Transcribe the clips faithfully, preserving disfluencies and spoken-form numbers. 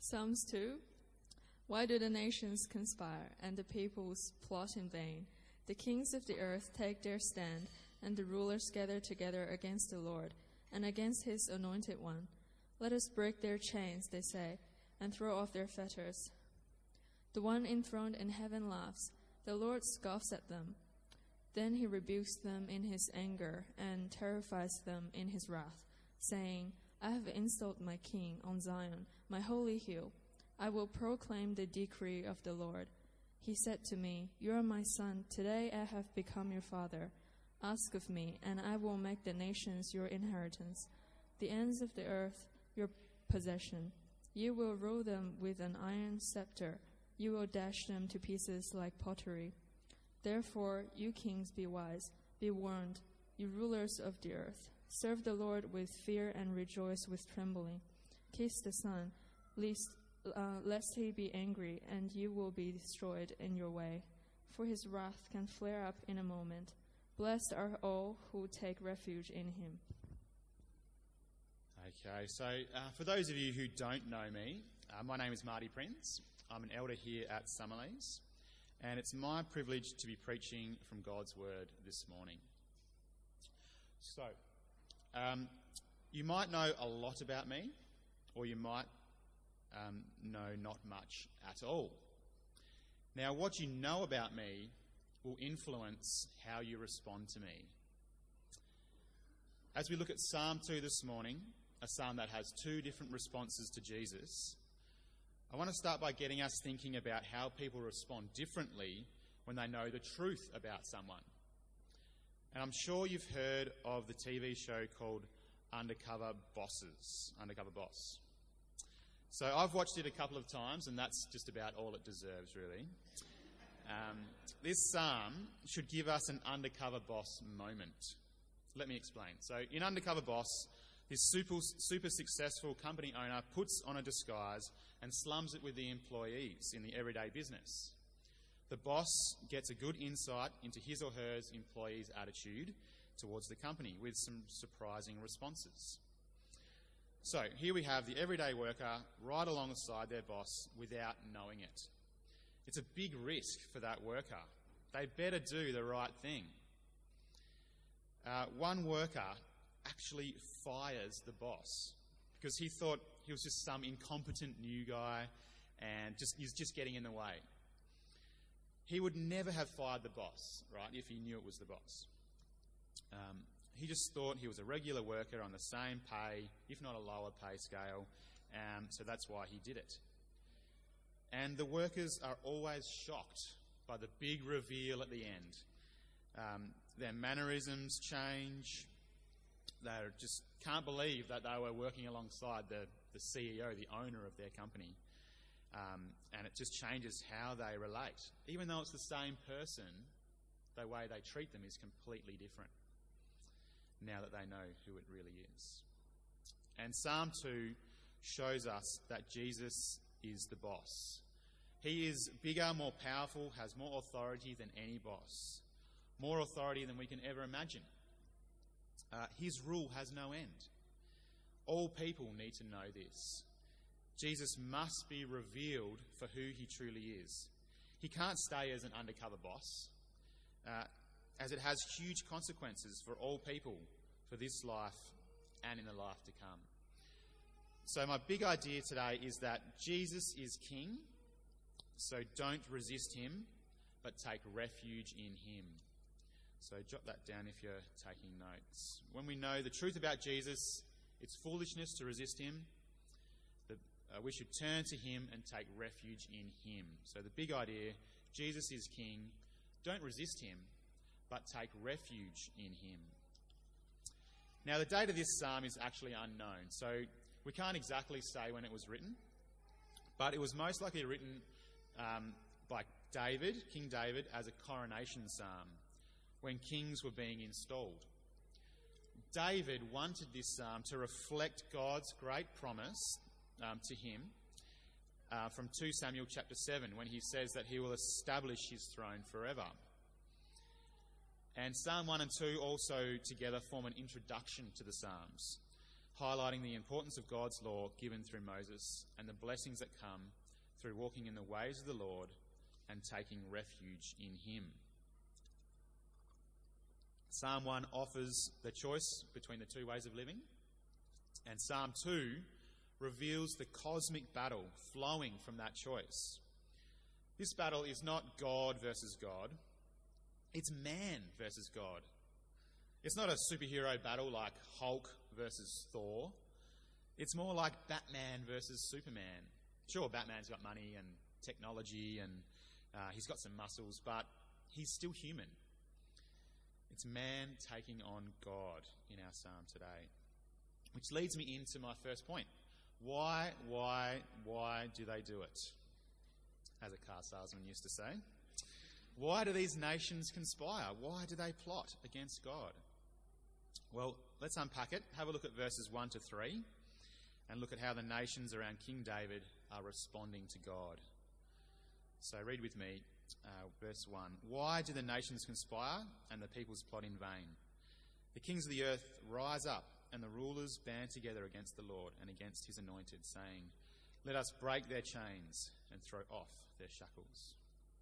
Psalms two. Why do the nations conspire, and the peoples plot in vain? The kings of the earth take their stand, and the rulers gather together against the Lord, and against his anointed one. Let us break their chains, they say, and throw off their fetters. The one enthroned in heaven laughs. The Lord scoffs at them. Then he rebukes them in his anger, and terrifies them in his wrath, saying, I have installed my king on Zion, my holy hill. I will proclaim the decree of the Lord. He said to me, You are my son. Today I have become your father. Ask of me, and I will make the nations your inheritance, the ends of the earth your possession. You will rule them with an iron scepter. You will dash them to pieces like pottery. Therefore, you kings, be wise, be warned, you rulers of the earth. Serve the Lord with fear and rejoice with trembling. Kiss the Son, lest, uh, lest he be angry, and you will be destroyed in your way. For his wrath can flare up in a moment. Blessed are all who take refuge in him. Okay, so uh, for those of you who don't know me, uh, my name is Marty Prince. I'm an elder here at Summerlees, and it's my privilege to be preaching from God's Word this morning. So, um, you might know a lot about me, or you might um, know not much at all. Now, what you know about me will influence how you respond to me. As we look at Psalm two this morning, a psalm that has two different responses to Jesus, I want to start by getting us thinking about how people respond differently when they know the truth about someone. And I'm sure you've heard of the T V show called Undercover Bosses, Undercover Boss. So I've watched it a couple of times, and that's just about all it deserves, really. Um, this psalm should give us an undercover boss moment. Let me explain. So in Undercover Boss, this super, super successful company owner puts on a disguise and slums it with the employees in the everyday business. The boss gets a good insight into his or her employees' attitude towards the company with some surprising responses. So here we have the everyday worker right alongside their boss without knowing it. It's a big risk for that worker. They better do the right thing. Uh, one worker actually fires the boss because he thought he was just some incompetent new guy and just he's just getting in the way. He would never have fired the boss, right, if he knew it was the boss. Um, he just thought he was a regular worker on the same pay, if not a lower pay scale, um, so that's why he did it. And the workers are always shocked by the big reveal at the end. Um, their mannerisms change. They just can't believe that they were working alongside the, the C E O, the owner of their company. Um, and it just changes how they relate. Even though it's the same person, the way they treat them is completely different now that they know who it really is. And Psalm two shows us that Jesus is the boss. He is bigger, more powerful, has more authority than any boss. More authority than we can ever imagine. Uh, his rule has no end. All people need to know this. Jesus must be revealed for who he truly is. He can't stay as an undercover boss, uh, as it has huge consequences for all people, for this life and in the life to come. So my big idea today is that Jesus is king, so don't resist him, but take refuge in him. So jot that down if you're taking notes. When we know the truth about Jesus, it's foolishness to resist him. The, uh, we should turn to him and take refuge in him. So the big idea, Jesus is king. Don't resist him, but take refuge in him. Now the date of this psalm is actually unknown, so we can't exactly say when it was written, but it was most likely written um, by David, King David, as a coronation psalm, when kings were being installed. David wanted this psalm to reflect God's great promise um, to him uh, from Second Samuel chapter seven, when he says that he will establish his throne forever. And Psalm one and two also together form an introduction to the Psalms. highlighting the importance of God's law given through Moses and the blessings that come through walking in the ways of the Lord and taking refuge in him. Psalm one offers the choice between the two ways of living, and Psalm two reveals the cosmic battle flowing from that choice. This battle is not God versus God, it's man versus God. It's not a superhero battle like Hulk versus Thor. It's more like Batman versus Superman. Sure, Batman's got money and technology and uh, he's got some muscles, but he's still human. It's man taking on God in our psalm today. Which leads me into my first point. Why, why, why do they do it? As a car salesman used to say. Why do these nations conspire? Why do they plot against God? Well, let's unpack it. Have a look at verses one to three and look at how the nations around King David are responding to God. So read with me uh, verse one. Why do the nations conspire and the peoples plot in vain? The kings of the earth rise up and the rulers band together against the Lord and against his anointed, saying, let us break their chains and throw off their shackles.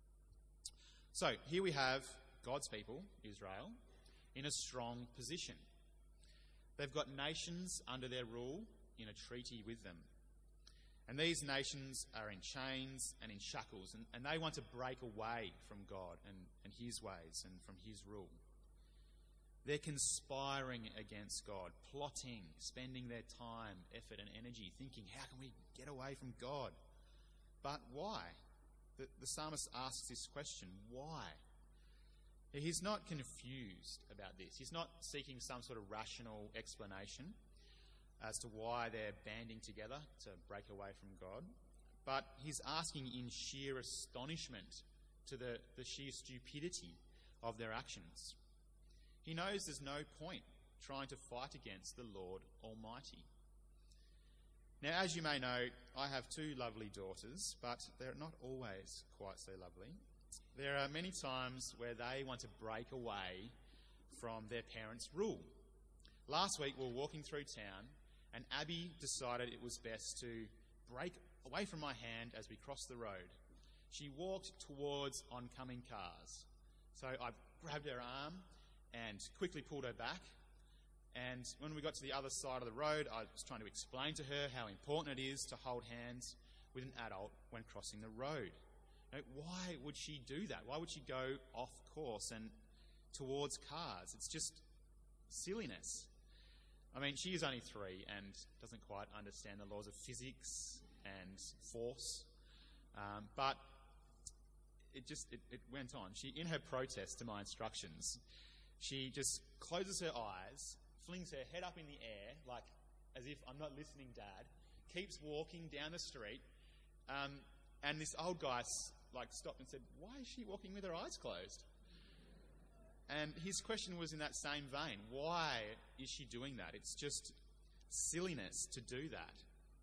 So here we have God's people, Israel, in a strong position. They've got nations under their rule in a treaty with them. And these nations are in chains and in shackles, and, and they want to break away from God and, and his ways and from his rule. They're conspiring against God, plotting, spending their time, effort and energy, thinking, how can we get away from God? But why? The, the psalmist asks this question, why? He's not confused about this. He's not seeking some sort of rational explanation as to why they're banding together to break away from God. But he's asking in sheer astonishment to the, the sheer stupidity of their actions. He knows there's no point trying to fight against the Lord Almighty. Now, as you may know, I have two lovely daughters, but they're not always quite so lovely. There are many times where they want to break away from their parents' rule. Last week we were walking through town and Abby decided it was best to break away from my hand as we crossed the road. She walked towards oncoming cars. So I grabbed her arm and quickly pulled her back. And when we got to the other side of the road, I was trying to explain to her how important it is to hold hands with an adult when crossing the road. Now, why would she do that? Why would she go off course and towards cars? It's just silliness. I mean, she is only three and doesn't quite understand the laws of physics and force. Um, but it just, it, it went on. She, in her protest to my instructions, she just closes her eyes, flings her head up in the air, like as if I'm not listening, Dad, keeps walking down the street, um, and this old guy like stopped and said, why is she walking with her eyes closed? And his question was in that same vein. Why is she doing that? It's just silliness to do that.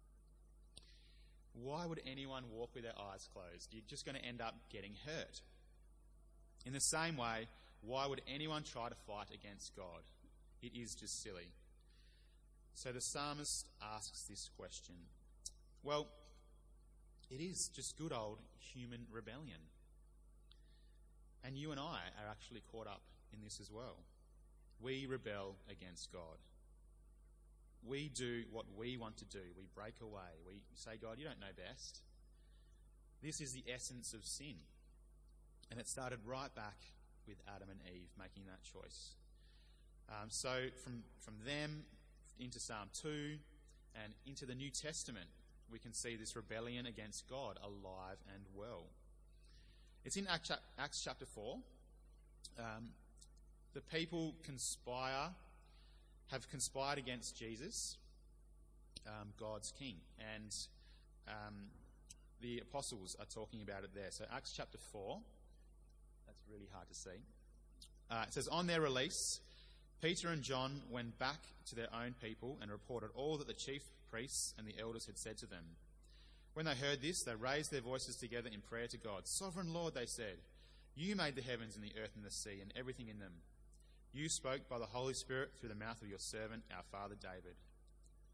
Why would anyone walk with their eyes closed? You're just going to end up getting hurt. In the same way, why would anyone try to fight against God? It is just silly. So the psalmist asks this question. Well, it is just good old human rebellion. And you and I are actually caught up in this as well. We rebel against God. We do what we want to do. We break away. We say, God, you don't know best. This is the essence of sin. And it started right back with Adam and Eve making that choice. Um, so from, from them into Psalm two and into the New Testament, we can see this rebellion against God alive and well. It's in Acts chapter four. Um, the people conspire, have conspired against Jesus, um, God's King. And um, the apostles are talking about it there. So Acts chapter four, that's really hard to see. Uh, it says, on their release, Peter and John went back to their own people and reported all that the chief priests and the elders had said to them. When they heard this, they raised their voices together in prayer to God. Sovereign Lord, they said, you made the heavens and the earth and the sea and everything in them. You spoke by the Holy Spirit through the mouth of your servant, our father David.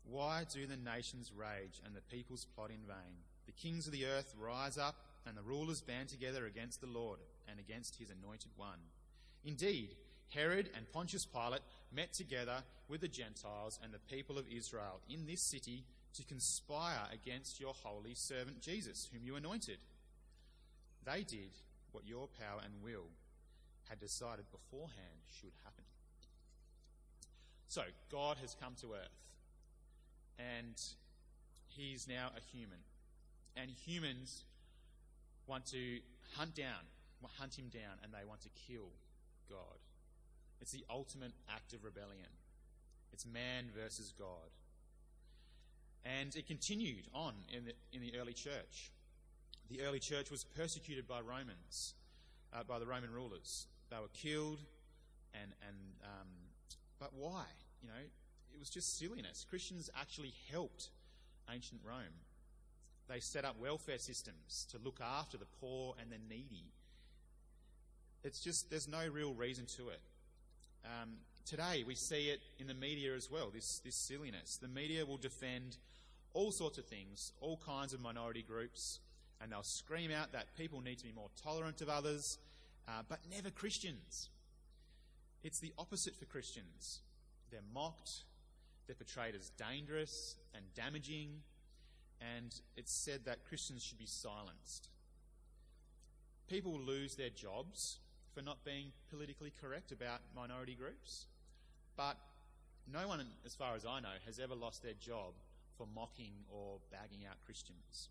Why do the nations rage and the peoples plot in vain? The kings of the earth rise up, and the rulers band together against the Lord and against his anointed one. Indeed, Herod and Pontius Pilate met together with the Gentiles and the people of Israel in this city to conspire against your holy servant Jesus, whom you anointed. They did what your power and will had decided beforehand should happen. So, God has come to earth, and he's now a human. And humans want to hunt down, hunt him down, and they want to kill God. It's the ultimate act of rebellion. It's man versus God. And it continued on in the, in the early church. The early church was persecuted by Romans, uh, by the Roman rulers. They were killed, and and um, but why? You know, it was just silliness. Christians actually helped ancient Rome. They set up welfare systems to look after the poor and the needy. It's just, there's no real reason to it. Um, today we see it in the media as well, this, this silliness. The media will defend all sorts of things, all kinds of minority groups, and they'll scream out that people need to be more tolerant of others, uh, but never Christians. It's the opposite for Christians. They're mocked, they're portrayed as dangerous and damaging, and it's said that Christians should be silenced. People lose their jobs for not being politically correct about minority groups, but no one, as far as I know, has ever lost their job for mocking or bagging out Christians.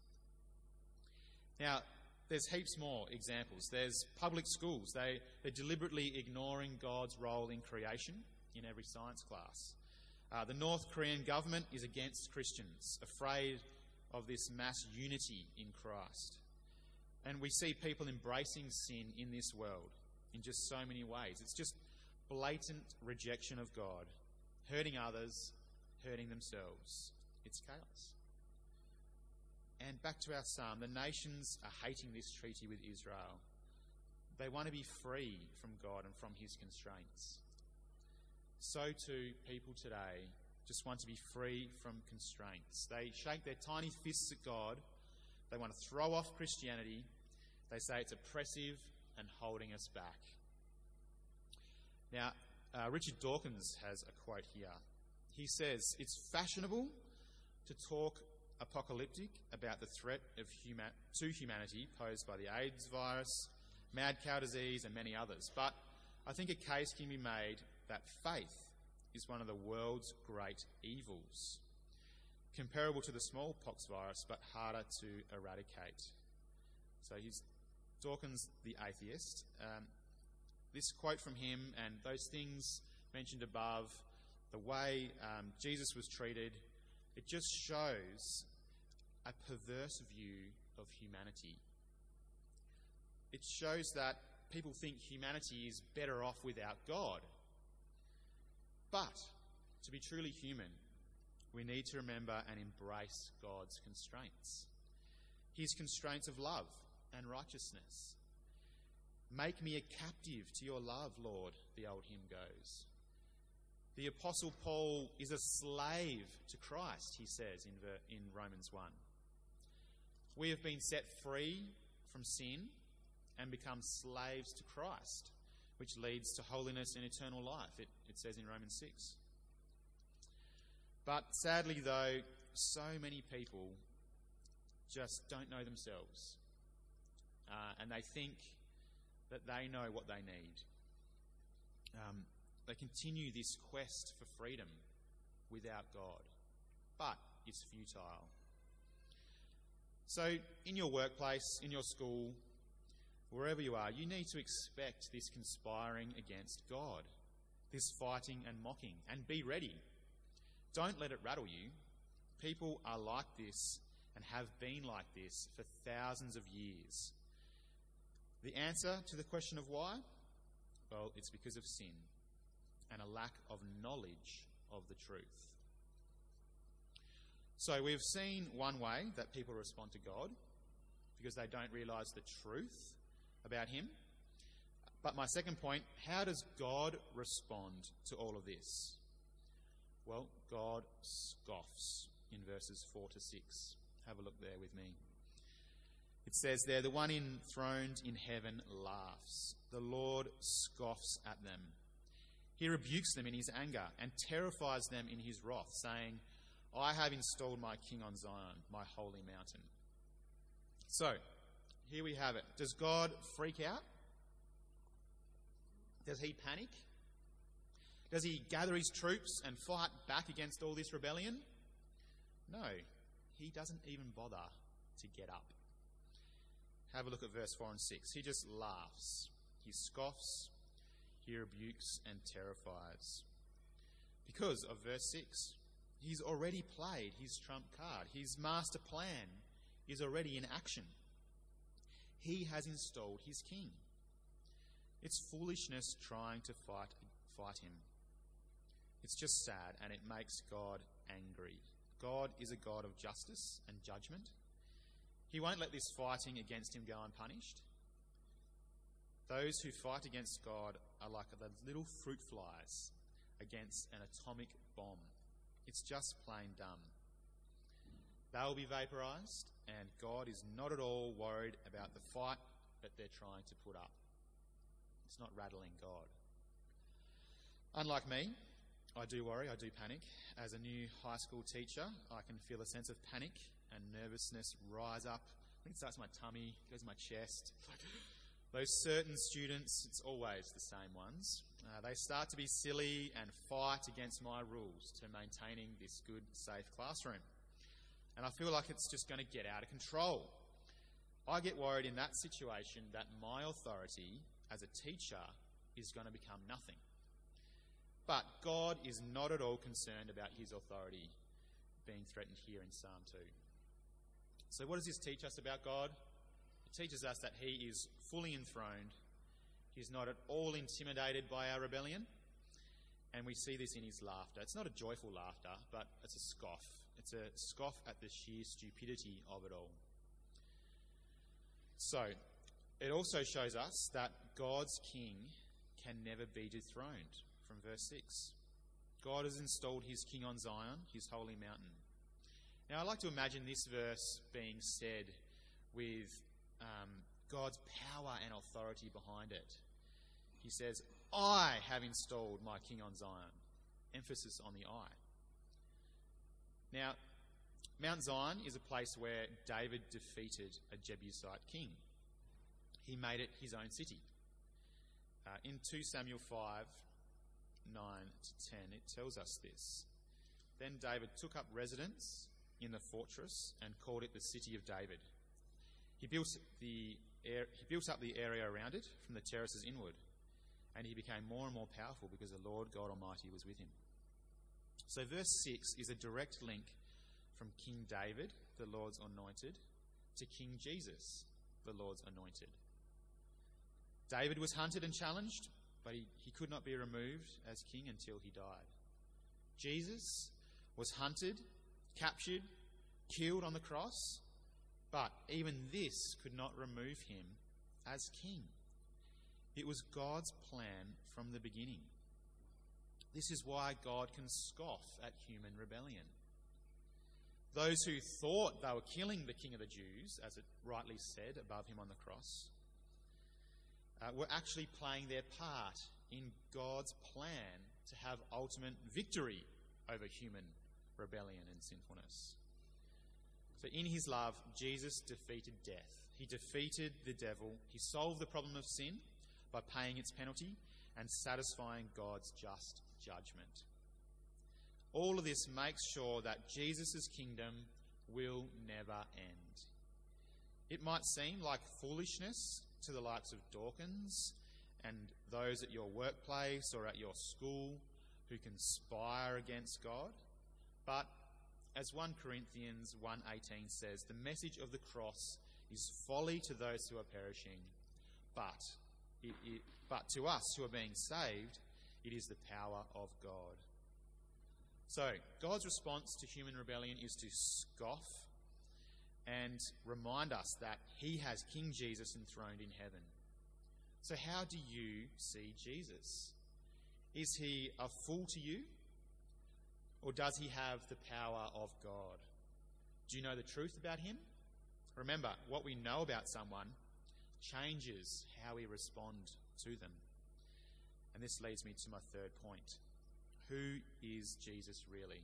Now, there's heaps more examples. There's public schools. They, they're deliberately ignoring God's role in creation in every science class. Uh, the North Korean government is against Christians, afraid of this mass unity in Christ. And we see people embracing sin in this world in just so many ways. It's just blatant rejection of God, hurting others, hurting themselves. It's chaos. And back to our psalm, the nations are hating this treaty with Israel. They want to be free from God and from his constraints. So too, people today just want to be free from constraints. They shake their tiny fists at God. They want to throw off Christianity. They say it's oppressive and holding us back. Now, uh, Richard Dawkins has a quote here. He says, "It's fashionable to talk apocalyptic about the threat of huma- to humanity posed by the AIDS virus, mad cow disease, and many others. But I think a case can be made that faith is one of the world's great evils, comparable to the smallpox virus, but harder to eradicate." So he's Dawkins, the atheist. Um, this quote from him and those things mentioned above, the way um, Jesus was treated, it just shows a perverse view of humanity. It shows that people think humanity is better off without God. But to be truly human, we need to remember and embrace God's constraints. His constraints of love and righteousness. "Make me a captive to your love, Lord," the old hymn goes. The Apostle Paul is a slave to Christ, he says in, ver- in Romans one. We have been set free from sin and become slaves to Christ, which leads to holiness and eternal life, it, it says in Romans six. But sadly, though, so many people just don't know themselves. Uh, and they think that they know what they need. Um, they continue this quest for freedom without God, but it's futile. So in your workplace, in your school, wherever you are, you need to expect this conspiring against God, this fighting and mocking, and be ready. Don't let it rattle you. People are like this and have been like this for thousands of years. The answer to the question of why? Well, it's because of sin and a lack of knowledge of the truth. So we've seen one way that people respond to God, because they don't realise the truth about him. But my second point, how does God respond to all of this? Well, God scoffs in verses four to six. Have a look there with me. It says there, the one enthroned in heaven laughs. The Lord scoffs at them. He rebukes them in his anger and terrifies them in his wrath, saying, I have installed my king on Zion, my holy mountain. So, here we have it. Does God freak out? Does he panic? Does he gather his troops and fight back against all this rebellion? No, he doesn't even bother to get up. Have a look at verse four and six. He just laughs. He scoffs, he rebukes and terrifies. Because of verse six, he's already played his trump card. His master plan is already in action. He has installed his king. It's foolishness trying to fight, fight him. It's just sad, and it makes God angry. God is a God of justice and judgment. He won't let this fighting against him go unpunished. Those who fight against God are like the little fruit flies against an atomic bomb. It's just plain dumb. They'll be vaporized, and God is not at all worried about the fight that they're trying to put up. It's not rattling God. Unlike me, I do worry, I do panic. As a new high school teacher, I can feel a sense of panic and nervousness rise up. I think it starts in my tummy, goes in my chest. Those certain students, it's always the same ones. Uh, they start to be silly and fight against my rules to maintaining this good, safe classroom. And I feel like it's just going to get out of control. I get worried in that situation that my authority as a teacher is going to become nothing. But God is not at all concerned about his authority being threatened here in Psalm two. So what does this teach us about God? It teaches us that he is fully enthroned. He's not at all intimidated by our rebellion. And we see this in his laughter. It's not a joyful laughter, but it's a scoff. It's a scoff at the sheer stupidity of it all. So, it also shows us that God's king can never be dethroned. From verse six. God has installed his king on Zion, his holy mountain. Now, I like to imagine this verse being said with um, God's power and authority behind it. He says, I have installed my king on Zion. Emphasis on the I. Now, Mount Zion is a place where David defeated a Jebusite king. He made it his own city. Uh, in Second Samuel five, nine to ten, it tells us this. Then David took up residence in the fortress and called it the City of David. He built the air, he built up the area around it from the terraces inward, and he became more and more powerful because the Lord God Almighty was with him. So verse six is a direct link from King David, the Lord's anointed, to King Jesus, the Lord's anointed. David was hunted and challenged, but he, he could not be removed as king until he died. Jesus was hunted, captured, killed on the cross, but even this could not remove him as king. It was God's plan from the beginning. This is why God can scoff at human rebellion. Those who thought they were killing the King of the Jews, as it rightly said above him on the cross, uh, were actually playing their part in God's plan to have ultimate victory over human rebellion and sinfulness. So in his love, Jesus defeated death. He defeated the devil. He solved the problem of sin by paying its penalty and satisfying God's just judgment. All of this makes sure that Jesus' kingdom will never end. It might seem like foolishness to the likes of Dawkins and those at your workplace or at your school who conspire against God, but as First Corinthians one eighteen says, the message of the cross is folly to those who are perishing, but it, it, but to us who are being saved, it is the power of God. So, God's response to human rebellion is to scoff and remind us that he has King Jesus enthroned in heaven. So how do you see Jesus? Is he a fool to you? Or does he have the power of God? Do you know the truth about him? Remember, what we know about someone changes how we respond to them. And this leads me to my third point. Who is Jesus really?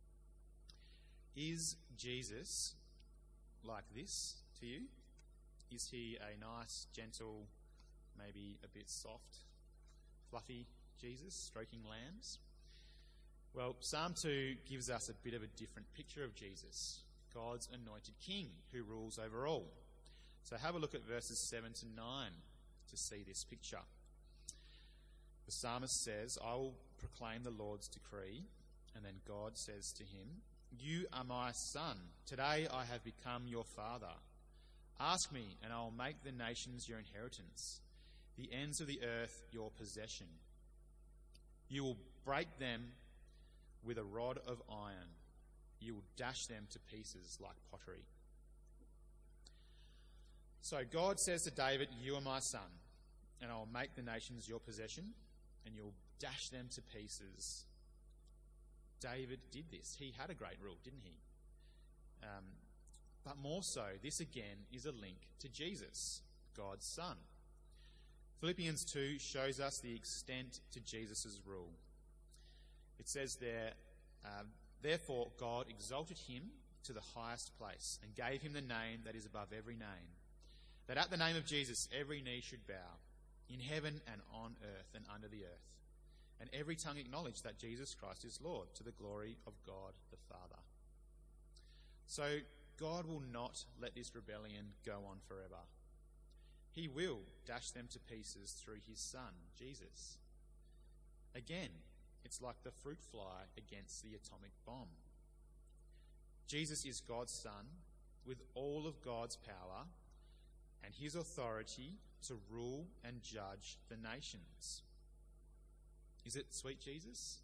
Is Jesus like this to you? Is he a nice, gentle, maybe a bit soft, fluffy Jesus, stroking lambs? Well, Psalm two gives us a bit of a different picture of Jesus, God's anointed king who rules over all. So have a look at verses seven to nine to see this picture. The psalmist says, I will proclaim the Lord's decree, and then God says to him, you are my son. Today I have become your father. Ask me, and I will make the nations your inheritance, the ends of the earth your possession. You will break them with a rod of iron. You will dash them to pieces like pottery. So God says to David, you are my son, and I will make the nations your possession, and you'll dash them to pieces. David did this. He had a great rule, didn't he? Um, but more so, this again is a link to Jesus, God's son. Philippians two shows us the extent to Jesus' rule. It says there, uh, therefore God exalted him to the highest place and gave him the name that is above every name, that at the name of Jesus every knee should bow, in heaven and on earth and under the earth, and every tongue acknowledge that Jesus Christ is Lord, to the glory of God the Father. So God will not let this rebellion go on forever. He will dash them to pieces through his son, Jesus. Again, it's like the fruit fly against the atomic bomb. Jesus is God's son with all of God's power and his authority to rule and judge the nations. Is it sweet Jesus?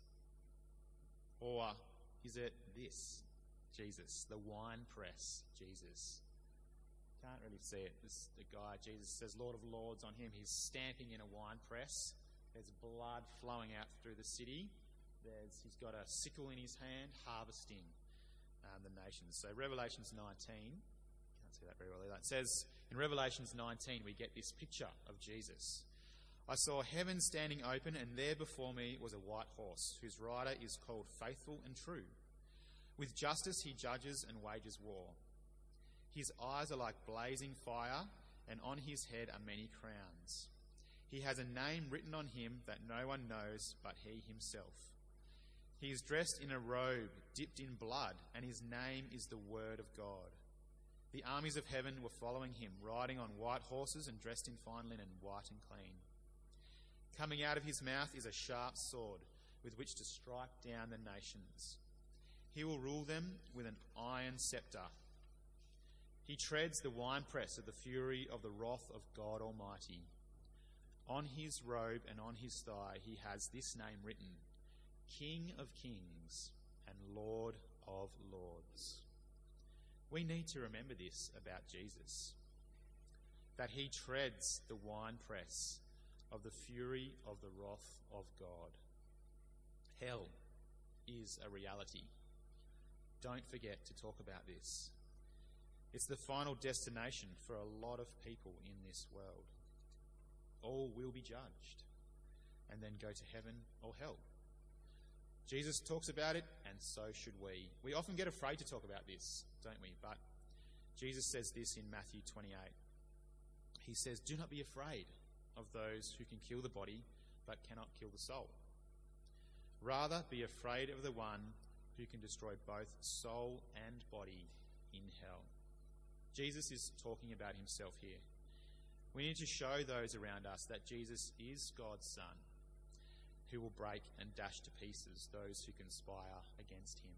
Or is it this Jesus, the winepress Jesus? Can't really see it. This the guy, Jesus says Lord of Lords on him. He's stamping in a winepress. There's blood flowing out through the city. There's, he's got a sickle in his hand, harvesting um, the nations. So Revelations nineteen, can't see that very well either. It says in Revelations nineteen we get this picture of Jesus. I saw heaven standing open, and there before me was a white horse, whose rider is called Faithful and True. With justice he judges and wages war. His eyes are like blazing fire, and on his head are many crowns. He has a name written on him that no one knows but he himself. He is dressed in a robe dipped in blood, and his name is the Word of God. The armies of heaven were following him, riding on white horses and dressed in fine linen, white and clean. Coming out of his mouth is a sharp sword with which to strike down the nations. He will rule them with an iron scepter. He treads the winepress of the fury of the wrath of God Almighty. On his robe and on his thigh he has this name written, King of Kings and Lord of Lords. We need to remember this about Jesus, that he treads the winepress of the fury of the wrath of God. Hell is a reality. Don't forget to talk about this. It's the final destination for a lot of people in this world. All will be judged and then go to heaven or hell. Jesus talks about it, and so should we. We often get afraid to talk about this, don't we? But Jesus says this in Matthew twenty-eight. He says, do not be afraid of those who can kill the body but cannot kill the soul. Rather, be afraid of the one who can destroy both soul and body in hell. Jesus is talking about himself here. We need to show those around us that Jesus is God's son, who will break and dash to pieces those who conspire against him.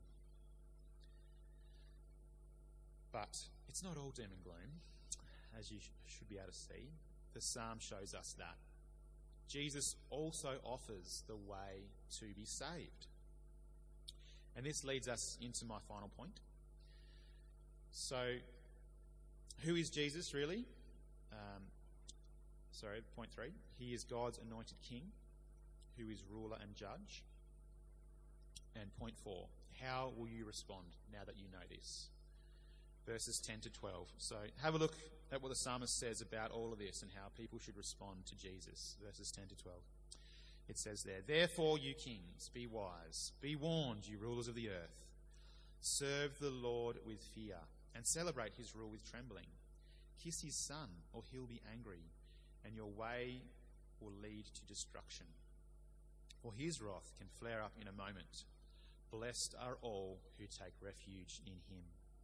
But it's not all doom and gloom, as you sh- should be able to see. The psalm shows us that. Jesus also offers the way to be saved. And this leads us into my final point. So, who is Jesus really? Um, sorry, point three. He is God's anointed king, who is ruler and judge. And point four, How will you respond now that you know this? Verses ten to twelve. So have a look at what the psalmist says about all of this and how people should respond to Jesus. Verses ten to twelve. It says there, "Therefore, you kings, be wise. Be warned, you rulers of the earth. Serve the Lord with fear and celebrate his rule with trembling. Kiss his son, or he'll be angry, and your way will lead to destruction. For his wrath can flare up in a moment. Blessed are all who take refuge in him."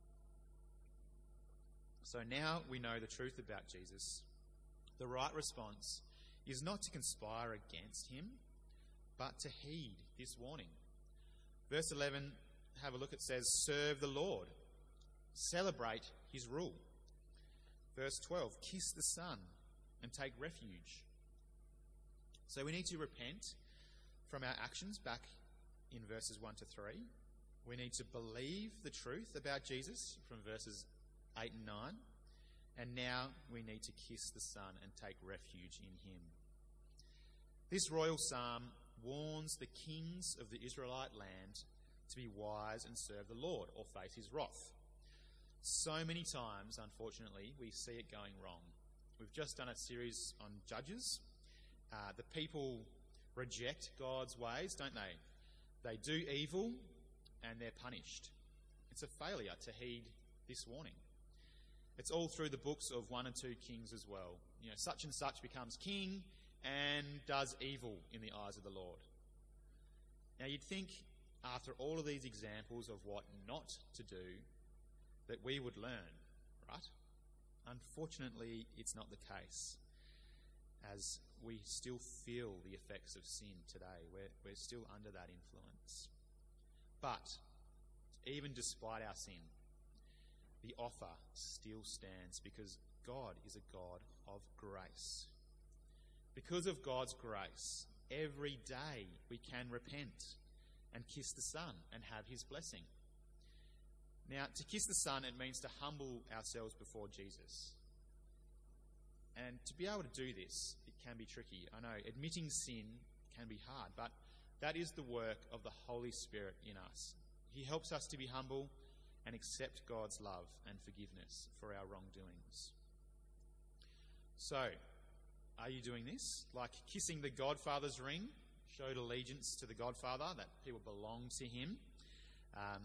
So now we know the truth about Jesus. The right response is not to conspire against him, but to heed this warning. Verse eleven, have a look, it says, "Serve the Lord. Celebrate his rule." Verse twelve, "Kiss the Son and take refuge." So we need to repent from our actions back in verses one to three. We need to believe the truth about Jesus from verses eight and nine. And now we need to kiss the Son and take refuge in him. This royal psalm warns the kings of the Israelite land to be wise and serve the Lord or face his wrath. So many times, unfortunately, we see it going wrong. We've just done a series on Judges. Uh, the people reject God's ways, don't they? They do evil and they're punished. It's a failure to heed this warning. It's all through the books of one and two Kings as well. You know, such and such becomes king and does evil in the eyes of the Lord. Now you'd think after all of these examples of what not to do that we would learn, right? Unfortunately, it's not the case, as we still feel the effects of sin today. We're, we're still under that influence. But even despite our sin, the offer still stands because God is a God of grace. Because of God's grace, every day we can repent and kiss the Son and have his blessing. Now, to kiss the Son, it means to humble ourselves before Jesus. And to be able to do this, it can be tricky. I know, admitting sin can be hard, but that is the work of the Holy Spirit in us. He helps us to be humble and accept God's love and forgiveness for our wrongdoings. So, are you doing this? Like kissing the Godfather's ring showed allegiance to the Godfather, that people belong to him. Um,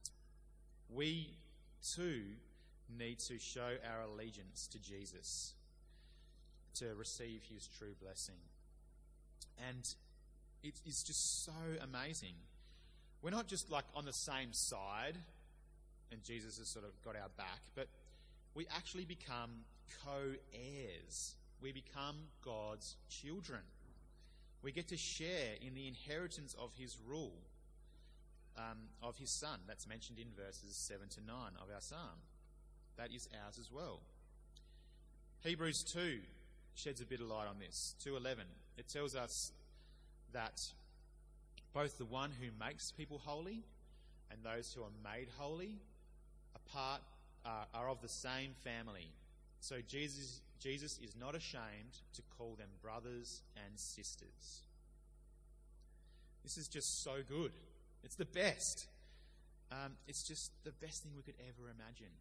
we too need to show our allegiance to Jesus to receive his true blessing. And it is just so amazing. We're not just like on the same side and Jesus has sort of got our back, but we actually become co-heirs. We become God's children. We get to share in the inheritance of his rule, um, of his Son. That's mentioned in verses seven to nine of our psalm. That is ours as well. Hebrews two sheds a bit of light on this. two eleven. It tells us that both the one who makes people holy and those who are made holy are, part, uh, are of the same family. So Jesus, Jesus is not ashamed to call them brothers and sisters. This is just so good. It's the best. Um, it's just the best thing we could ever imagine.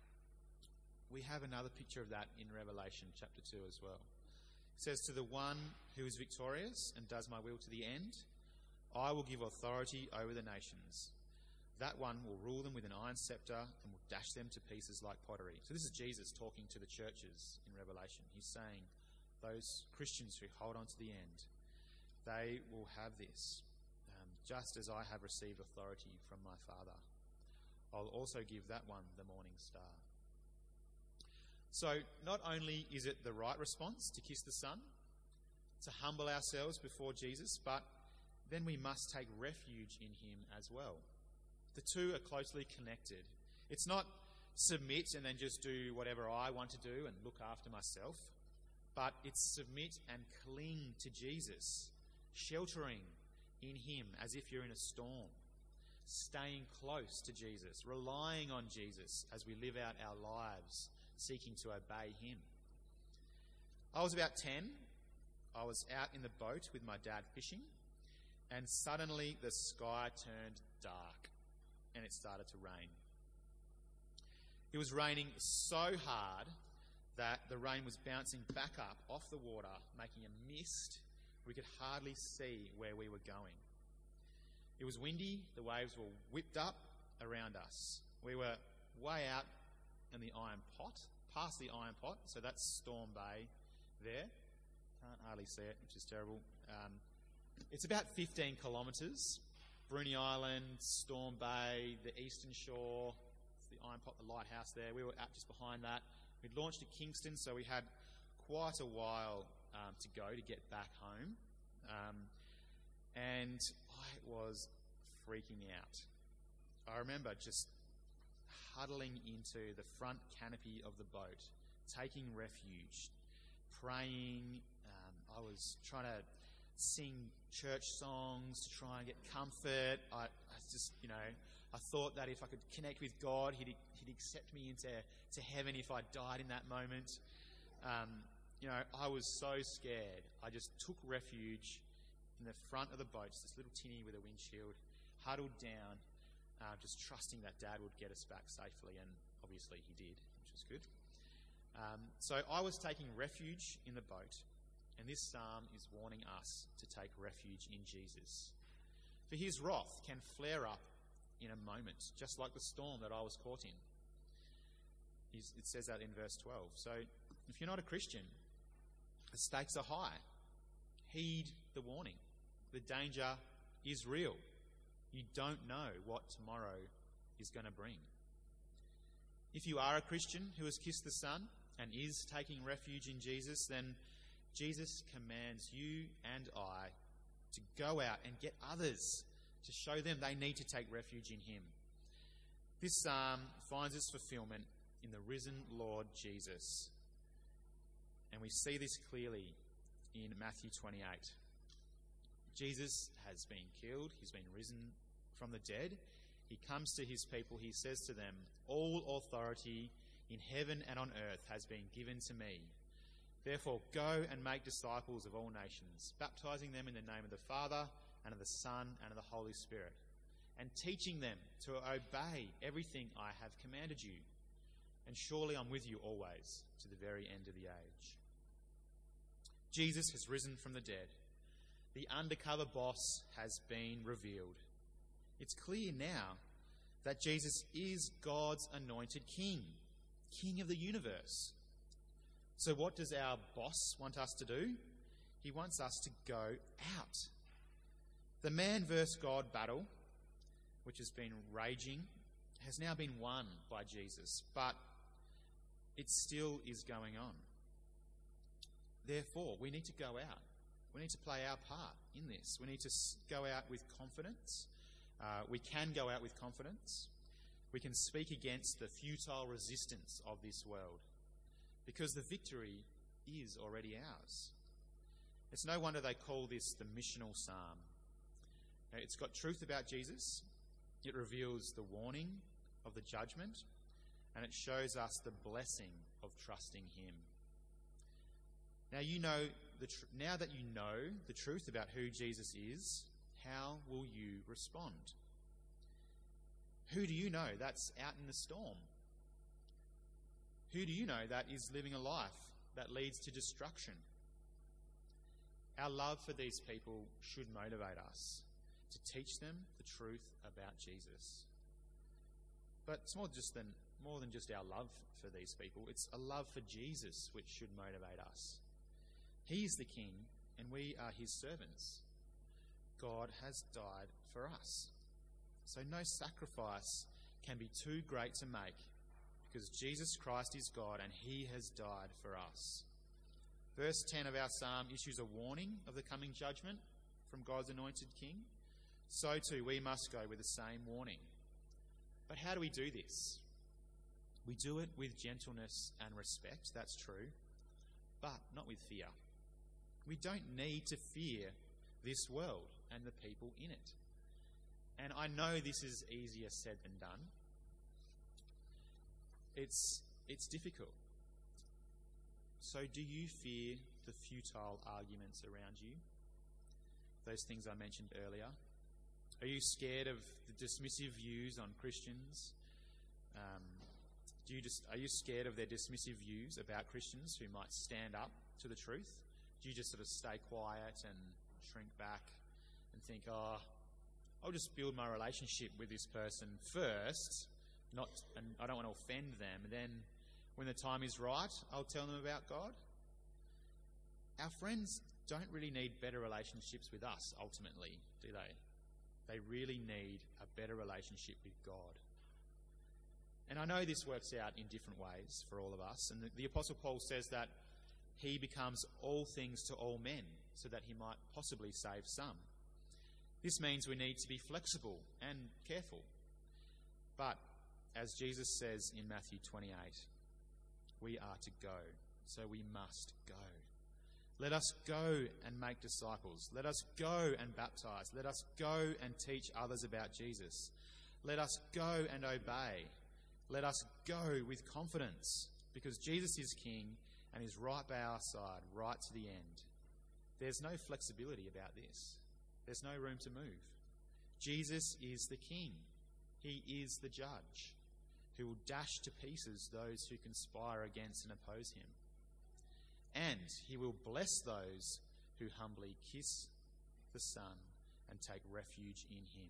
We have another picture of that in Revelation chapter two as well. It says, "To the one who is victorious and does my will to the end, I will give authority over the nations. That one will rule them with an iron scepter and will dash them to pieces like pottery." So this is Jesus talking to the churches in Revelation. He's saying, those Christians who hold on to the end, they will have this. Um, just as I have received authority from my Father, I'll also give that one the morning star. So not only is it the right response to kiss the Son, to humble ourselves before Jesus, but then we must take refuge in him as well. The two are closely connected. It's not submit and then just do whatever I want to do and look after myself, but it's submit and cling to Jesus, sheltering in him as if you're in a storm, staying close to Jesus, relying on Jesus as we live out our lives, seeking to obey him. I was about ten. I was out in the boat with my dad fishing, and suddenly the sky turned dark. and it started to rain. It was raining so hard that the rain was bouncing back up off the water, making a mist. We could hardly see where we were going. It was windy, the waves were whipped up around us. We were way out in the Iron Pot, past the Iron Pot, so that's Storm Bay there. Can't hardly see it, which is terrible. Um, it's about fifteen kilometres. Bruny Island, Storm Bay, the Eastern Shore, it's the Iron Pot, the lighthouse there. We were out just behind that. We'd launched at Kingston, so we had quite a while um, to go to get back home. Um, and I was freaking out. I remember just huddling into the front canopy of the boat, taking refuge, praying. Um, I was trying to sing church songs to try and get comfort. I, I just, you know, I thought that if I could connect with God, He'd, he'd accept me into to heaven if I died in that moment. Um, you know, I was so scared. I just took refuge in the front of the boat, just this little tinny with a windshield, huddled down, uh, just trusting that Dad would get us back safely, and obviously he did, which was good. Um, so I was taking refuge in the boat, and this psalm is warning us to take refuge in Jesus. For His wrath can flare up in a moment, just like the storm that I was caught in. He's, it says that in verse twelve. So if you're not a Christian, the stakes are high. Heed the warning. The danger is real. You don't know what tomorrow is going to bring. If you are a Christian who has kissed the Son and is taking refuge in Jesus, then Jesus commands you and I to go out and get others, to show them they need to take refuge in Him. This psalm finds its fulfillment in the risen Lord Jesus. And we see this clearly in Matthew twenty-eight. Jesus has been killed. He's been risen from the dead. He comes to His people. He says to them, "All authority in heaven and on earth has been given to me. Therefore, go and make disciples of all nations, baptizing them in the name of the Father and of the Son and of the Holy Spirit, and teaching them to obey everything I have commanded you. And surely I'm with you always, to the very end of the age." Jesus has risen from the dead. The undercover boss has been revealed. It's clear now that Jesus is God's anointed king, king of the universe. So what does our boss want us to do? He wants us to go out. The man versus God battle, which has been raging, has now been won by Jesus, but it still is going on. Therefore, we need to go out. We need to play our part in this. We need to go out with confidence. Uh, we can go out with confidence. We can speak against the futile resistance of this world, because the victory is already ours. It's no wonder they call this the missional psalm. It's got truth about Jesus. It reveals the warning of the judgment, and it shows us the blessing of trusting Him. Now you know the tr- now that you know the truth about who Jesus is, how will you respond? Who do you know that's out in the storm? Who do you know that is living a life that leads to destruction? Our love for these people should motivate us to teach them the truth about Jesus. But it's more just than more than just our love for these people. It's a love for Jesus which should motivate us. He is the King, and we are His servants. God has died for us. So no sacrifice can be too great to make, because Jesus Christ is God and He has died for us. Verse ten of our psalm issues a warning of the coming judgment from God's anointed King. So too we must go with the same warning. But how do we do this? We do it with gentleness and respect, that's true, but not with fear. We don't need to fear this world and the people in it. And I know this is easier said than done. It's, it's difficult. So do you fear the futile arguments around you? Those things I mentioned earlier? Are you scared of the dismissive views on Christians? Um, do you just are you scared of their dismissive views about Christians who might stand up to the truth? Do you just sort of stay quiet and shrink back and think, oh, I'll just build my relationship with this person first, not, and I don't want to offend them, and then when the time is right, I'll tell them about God? Our friends don't really need better relationships with us, ultimately, do they? They really need a better relationship with God. And I know this works out in different ways for all of us. And the, the Apostle Paul says that he becomes all things to all men so that he might possibly save some. This means we need to be flexible and careful. But as Jesus says in Matthew twenty-eight, we are to go, so we must go. Let us go and make disciples. Let us go and baptize. Let us go and teach others about Jesus. Let us go and obey. Let us go with confidence, because Jesus is King and is right by our side, right to the end. There's no flexibility about this. There's no room to move. Jesus is the King. He is the judge who will dash to pieces those who conspire against and oppose him. And he will bless those who humbly kiss the Son and take refuge in him.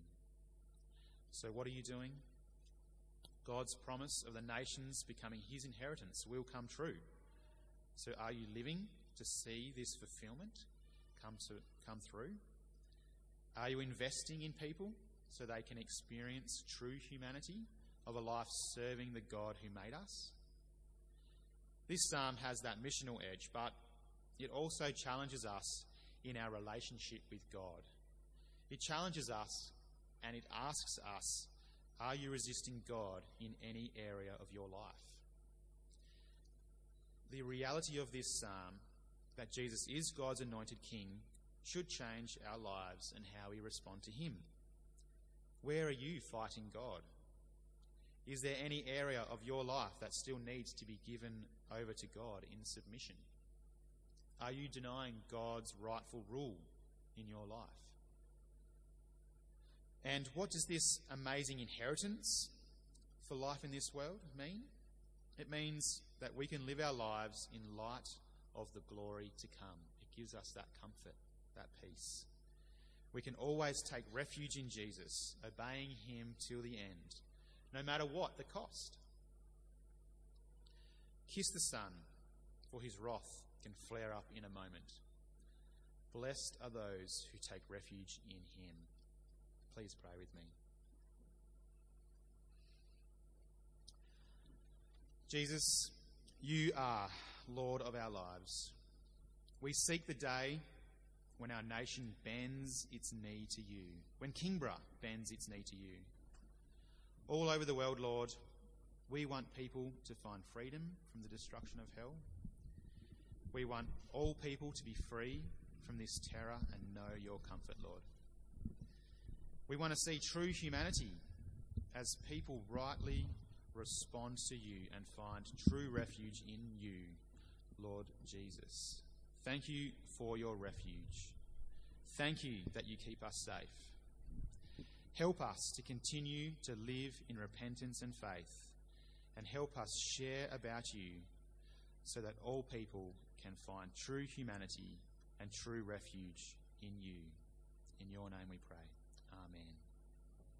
So what are you doing? God's promise of the nations becoming his inheritance will come true. So are you living to see this fulfillment come to come through? Are you investing in people so they can experience true humanity of a life serving the God who made us? This psalm has that missional edge, but it also challenges us in our relationship with God. It challenges us and it asks us, are you resisting God in any area of your life? The reality of this psalm, that Jesus is God's anointed King, should change our lives and how we respond to him. Where are you fighting God? Is there any area of your life that still needs to be given over to God in submission? Are you denying God's rightful rule in your life? And what does this amazing inheritance for life in this world mean? It means that we can live our lives in light of the glory to come. It gives us that comfort, that peace. We can always take refuge in Jesus, obeying him till the end, no matter what the cost. Kiss the Son, for his wrath can flare up in a moment. Blessed are those who take refuge in him. Please pray with me. Jesus, you are Lord of our lives. We seek the day when our nation bends its knee to you, when Kingborough bends its knee to you. All over the world, Lord, we want people to find freedom from the destruction of hell. We want all people to be free from this terror and know your comfort, Lord. We want to see true humanity as people rightly respond to you and find true refuge in you, Lord Jesus. Thank you for your refuge. Thank you that you keep us safe. Help us to continue to live in repentance and faith, and help us share about you so that all people can find true humanity and true refuge in you. In your name we pray. Amen.